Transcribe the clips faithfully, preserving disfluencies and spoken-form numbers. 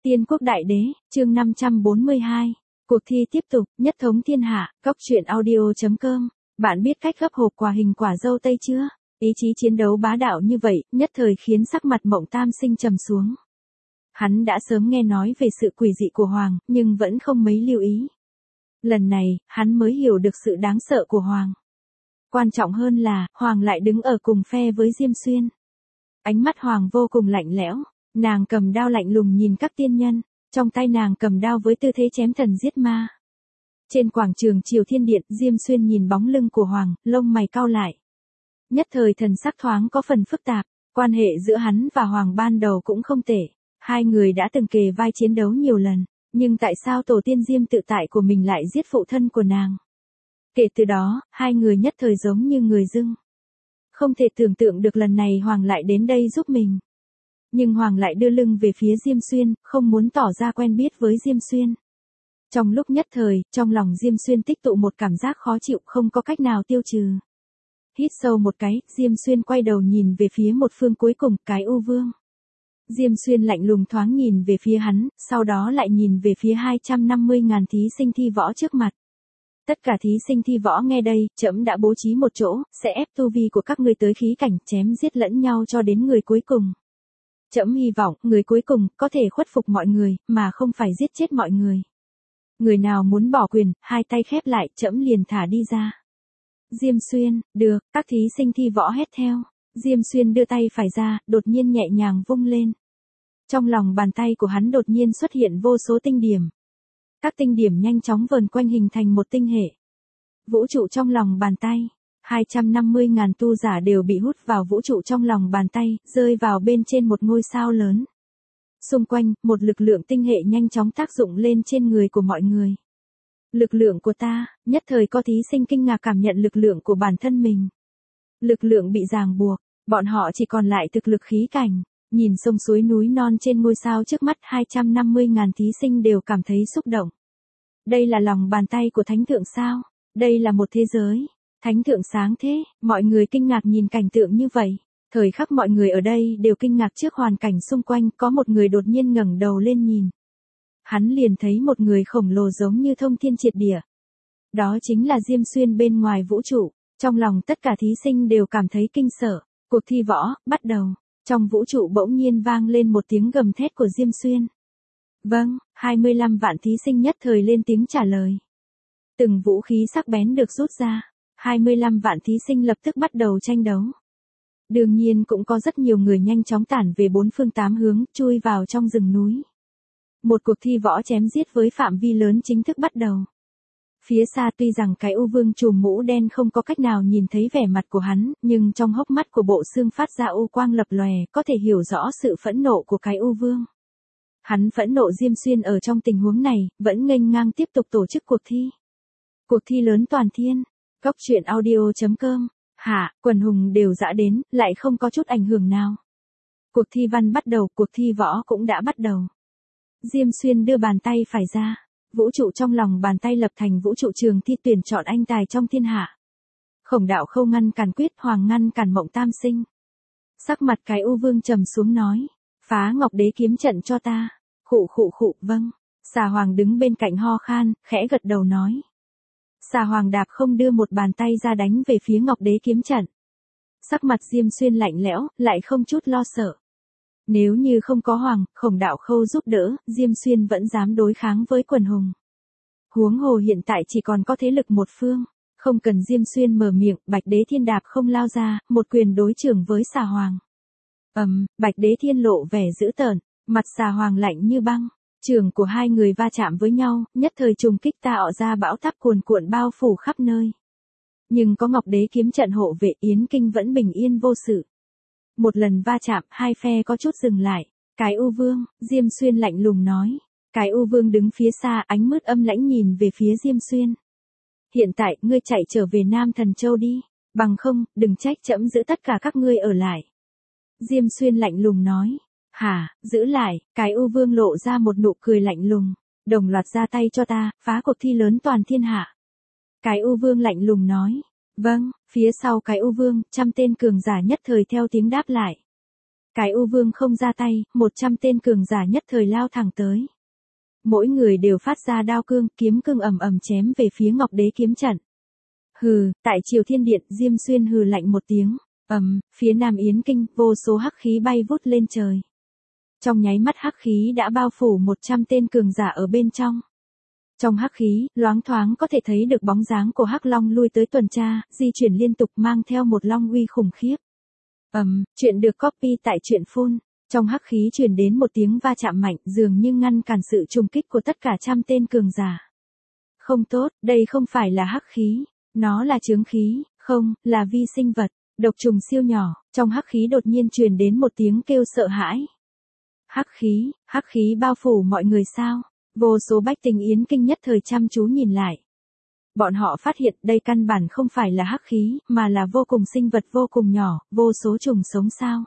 Tiên quốc đại đế, chương năm trăm bốn mươi hai. Cuộc thi tiếp tục, nhất thống thiên hạ, góc truyện audio chấm com. Bạn biết cách gấp hộp quà hình quả dâu tây chưa? Ý chí chiến đấu bá đạo như vậy, nhất thời khiến sắc mặt Mộng Tam Sinh trầm xuống. Hắn đã sớm nghe nói về sự quỷ dị của Hoàng, nhưng vẫn không mấy lưu ý. Lần này, hắn mới hiểu được sự đáng sợ của Hoàng. Quan trọng hơn là, Hoàng lại đứng ở cùng phe với Diêm Xuyên. Ánh mắt Hoàng vô cùng lạnh lẽo. Nàng cầm đao lạnh lùng nhìn các tiên nhân, trong tay nàng cầm đao với tư thế chém thần giết ma. Trên quảng trường Triều Thiên Điện, Diêm Xuyên nhìn bóng lưng của Hoàng, lông mày cau lại. Nhất thời thần sắc thoáng có phần phức tạp, quan hệ giữa hắn và Hoàng ban đầu cũng không tệ. Hai người đã từng kề vai chiến đấu nhiều lần, nhưng tại sao tổ tiên Diêm tự tại của mình lại giết phụ thân của nàng? Kể từ đó, hai người nhất thời giống như người dưng. Không thể tưởng tượng được lần này Hoàng lại đến đây giúp mình. Nhưng Hoàng lại đưa lưng về phía Diêm Xuyên, không muốn tỏ ra quen biết với Diêm Xuyên. Trong lúc nhất thời, trong lòng Diêm Xuyên tích tụ một cảm giác khó chịu không có cách nào tiêu trừ. Hít sâu một cái, Diêm Xuyên quay đầu nhìn về phía một phương cuối cùng, cái U Vương. Diêm Xuyên lạnh lùng thoáng nhìn về phía hắn, sau đó lại nhìn về phía hai trăm năm mươi ngàn thí sinh thi võ trước mặt. Tất cả thí sinh thi võ nghe đây, trẫm đã bố trí một chỗ, sẽ ép tu vi của các ngươi tới khí cảnh chém giết lẫn nhau cho đến người cuối cùng. Trẫm hy vọng, người cuối cùng, có thể khuất phục mọi người, mà không phải giết chết mọi người. Người nào muốn bỏ quyền, hai tay khép lại, trẫm liền thả đi ra. Diêm Xuyên, được, các thí sinh thi võ hét theo. Diêm Xuyên đưa tay phải ra, đột nhiên nhẹ nhàng vung lên. Trong lòng bàn tay của hắn đột nhiên xuất hiện vô số tinh điểm. Các tinh điểm nhanh chóng vờn quanh hình thành một tinh hệ. Vũ trụ trong lòng bàn tay. hai trăm năm mươi ngàn tu giả đều bị hút vào vũ trụ trong lòng bàn tay, rơi vào bên trên một ngôi sao lớn. Xung quanh, một lực lượng tinh hệ nhanh chóng tác dụng lên trên người của mọi người. Lực lượng của ta, nhất thời có thí sinh kinh ngạc cảm nhận lực lượng của bản thân mình. Lực lượng bị ràng buộc, bọn họ chỉ còn lại thực lực khí cảnh. Nhìn sông suối núi non trên ngôi sao trước mắt hai trăm năm mươi ngàn thí sinh đều cảm thấy xúc động. Đây là lòng bàn tay của Thánh Thượng sao? Đây là một thế giới. Thánh Thượng sáng thế, mọi người kinh ngạc nhìn cảnh tượng như vậy. Thời khắc mọi người ở đây đều kinh ngạc trước hoàn cảnh xung quanh, có một người đột nhiên ngẩng đầu lên nhìn. Hắn liền thấy một người khổng lồ giống như thông thiên triệt địa. Đó chính là Diêm Xuyên bên ngoài vũ trụ. Trong lòng tất cả thí sinh đều cảm thấy kinh sợ. Cuộc thi võ, bắt đầu. Trong vũ trụ bỗng nhiên vang lên một tiếng gầm thét của Diêm Xuyên. Vâng, hai mươi lăm vạn thí sinh nhất thời lên tiếng trả lời. Từng vũ khí sắc bén được rút ra. hai mươi lăm vạn thí sinh lập tức bắt đầu tranh đấu. Đương nhiên cũng có rất nhiều người nhanh chóng tản về bốn phương tám hướng, chui vào trong rừng núi. Một cuộc thi võ chém giết với phạm vi lớn chính thức bắt đầu. Phía xa tuy rằng cái U Vương trùm mũ đen không có cách nào nhìn thấy vẻ mặt của hắn, nhưng trong hốc mắt của bộ xương phát ra u quang lập lòe, có thể hiểu rõ sự phẫn nộ của cái U Vương. Hắn phẫn nộ Diêm Xuyên ở trong tình huống này, vẫn nghênh ngang tiếp tục tổ chức cuộc thi. Cuộc thi lớn toàn thiên. Góc truyện audio chấm com. Hạ, quần hùng đều dã đến, lại không có chút ảnh hưởng nào. Cuộc thi văn bắt đầu, cuộc thi võ cũng đã bắt đầu. Diêm Xuyên đưa bàn tay phải ra. Vũ trụ trong lòng bàn tay lập thành vũ trụ trường thi tuyển chọn anh tài trong thiên hạ. Khổng Đạo Khâu ngăn cản quyết, Hoàng ngăn cản Mộng Tam Sinh. Sắc mặt cái U Vương trầm xuống nói. Phá Ngọc Đế kiếm trận cho ta. Khụ khụ khụ, vâng. Xà Hoàng đứng bên cạnh ho khan, khẽ gật đầu nói. Xà Hoàng đạp không đưa một bàn tay ra đánh về phía Ngọc Đế kiếm trận. Sắc mặt Diêm Xuyên lạnh lẽo, lại không chút lo sợ. Nếu như không có Hoàng, Khổng Đạo Khâu giúp đỡ, Diêm Xuyên vẫn dám đối kháng với quần hùng. Huống hồ hiện tại chỉ còn có thế lực một phương. Không cần Diêm Xuyên mở miệng, Bạch Đế Thiên đạp không lao ra, một quyền đối chưởng với Xà Hoàng. Ầm, um, Bạch Đế Thiên lộ vẻ dữ tợn, mặt Xà Hoàng lạnh như băng. Chưởng của hai người va chạm với nhau, nhất thời trùng kích tạo ra bão táp cuồn cuộn bao phủ khắp nơi. Nhưng có Ngọc Đế kiếm trận hộ vệ, Yến Kinh vẫn bình yên vô sự. Một lần va chạm, hai phe có chút dừng lại. Cái U Vương, Diêm Xuyên lạnh lùng nói. Cái U Vương đứng phía xa, ánh mứt âm lãnh nhìn về phía Diêm Xuyên. Hiện tại, ngươi chạy trở về Nam Thần Châu đi. Bằng không, đừng trách trẫm giữ tất cả các ngươi ở lại. Diêm Xuyên lạnh lùng nói. Hả, giữ lại, cái U Vương lộ ra một nụ cười lạnh lùng. Đồng loạt ra tay cho ta, phá cuộc thi lớn toàn thiên hạ. Cái U Vương lạnh lùng nói. Vâng, phía sau cái U Vương, trăm tên cường giả nhất thời theo tiếng đáp lại. Cái U Vương không ra tay, một trăm tên cường giả nhất thời lao thẳng tới. Mỗi người đều phát ra đao cương, kiếm cương ầm ầm chém về phía Ngọc Đế kiếm trận. Hừ, tại Triều Thiên Điện, Diêm Xuyên hừ lạnh một tiếng, ầm, phía Nam Yến Kinh, vô số hắc khí bay vút lên trời. Trong nháy mắt hắc khí đã bao phủ một trăm tên cường giả ở bên trong. Trong hắc khí, loáng thoáng có thể thấy được bóng dáng của hắc long lui tới tuần tra, di chuyển liên tục mang theo một long uy khủng khiếp. Ầm, um, chuyện được copy tại truyện phun. Trong hắc khí truyền đến một tiếng va chạm mạnh, dường như ngăn cản sự trùng kích của tất cả trăm tên cường giả. Không tốt, đây không phải là hắc khí, nó là chướng khí, không, là vi sinh vật, độc trùng siêu nhỏ. Trong hắc khí đột nhiên truyền đến một tiếng kêu sợ hãi. Hắc khí, hắc khí bao phủ mọi người sao? Vô số bách tính Yến Kinh nhất thời chăm chú nhìn lại. Bọn họ phát hiện đây căn bản không phải là hắc khí, mà là vô cùng sinh vật vô cùng nhỏ, vô số trùng sống sao.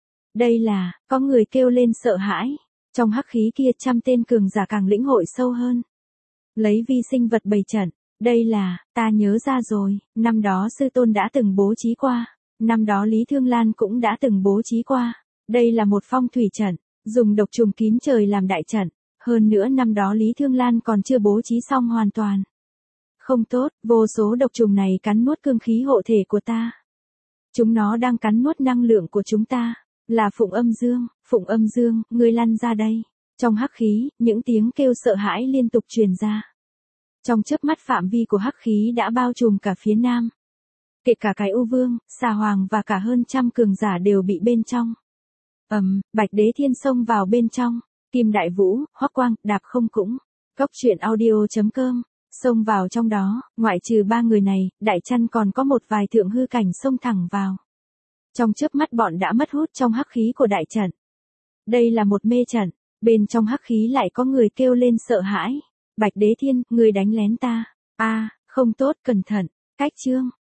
Đây là, có người kêu lên sợ hãi. Trong hắc khí kia trăm tên cường giả càng lĩnh hội sâu hơn. Lấy vi sinh vật bày trận. Đây là, ta nhớ ra rồi, năm đó sư tôn đã từng bố trí qua. Năm đó Lý Thương Lan cũng đã từng bố trí qua. Đây là một phong thủy trận, dùng độc trùng kín trời làm đại trận. Hơn nữa năm đó Lý Thương Lan còn chưa bố trí xong hoàn toàn. Không tốt, vô số độc trùng này cắn nuốt cương khí hộ thể của ta. Chúng nó đang cắn nuốt năng lượng của chúng ta. Là Phụng Âm Dương, Phụng Âm Dương, ngươi lăn ra đây. Trong hắc khí, những tiếng kêu sợ hãi liên tục truyền ra. Trong chớp mắt phạm vi của hắc khí đã bao trùm cả phía Nam. Kể cả cái U Vương, Xà Hoàng và cả hơn trăm cường giả đều bị bên trong. Ầm, um, Bạch Đế Thiên xông vào bên trong. Kim Đại Vũ, Hoắc Quang, Đạp Không cũng. Cốc truyện audio chấm com. Xông vào trong đó, ngoại trừ ba người này, Đại Chăn còn có một vài thượng hư cảnh xông thẳng vào. Trong chớp mắt bọn đã mất hút trong hắc khí của đại trận. Đây là một mê trận, bên trong hắc khí lại có người kêu lên sợ hãi. Bạch Đế Thiên, người đánh lén ta. A, à, không tốt, cẩn thận. Cách chương.